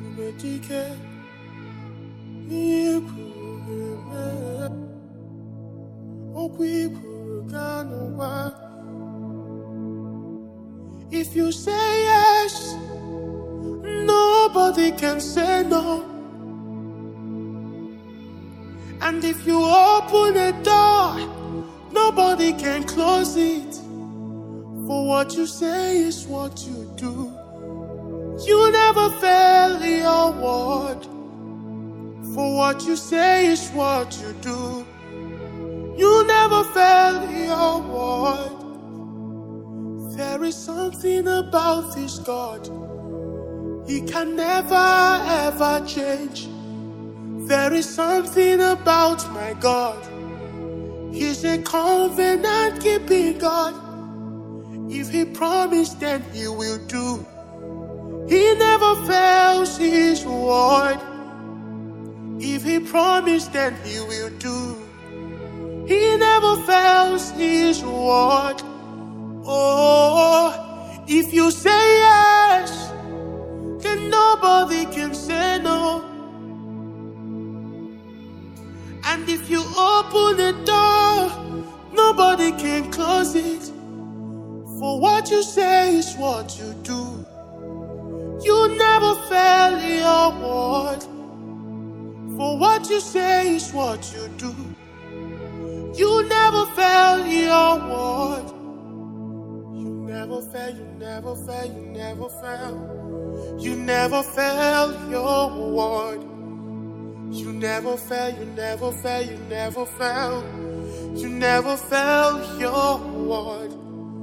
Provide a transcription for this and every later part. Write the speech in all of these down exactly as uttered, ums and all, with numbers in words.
If you say yes, nobody can say no. And if you open a door, nobody can close it. For what you say is what you do. You never fail your word. For what you say is what you do. You never fail your word. There is something about this God. He can never ever change. There is something about my God. He's a covenant keeping God. If he promised, then he will do. He never fails his word. If he promised, then he will do. He never fails his word. Oh, if you say yes, then nobody can say no. And if you open the door, nobody can close it. For what you say is what you do. You never fail your word. For what you say is what you do. You never fail your word. You never fail, you never fail, you never fail. You never fail your word. You never fail, you never fail, you never fail. You never fail your word.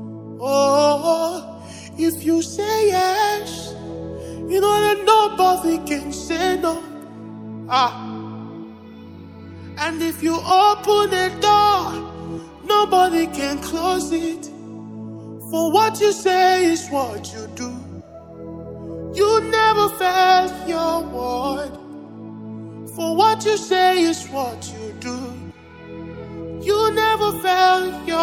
Oh, if you say yes, you know that nobody can say no. Ah. And if you open the door, nobody can close it. For what you say is what you do. You never fail your word. For what you say is what you do. You never fail your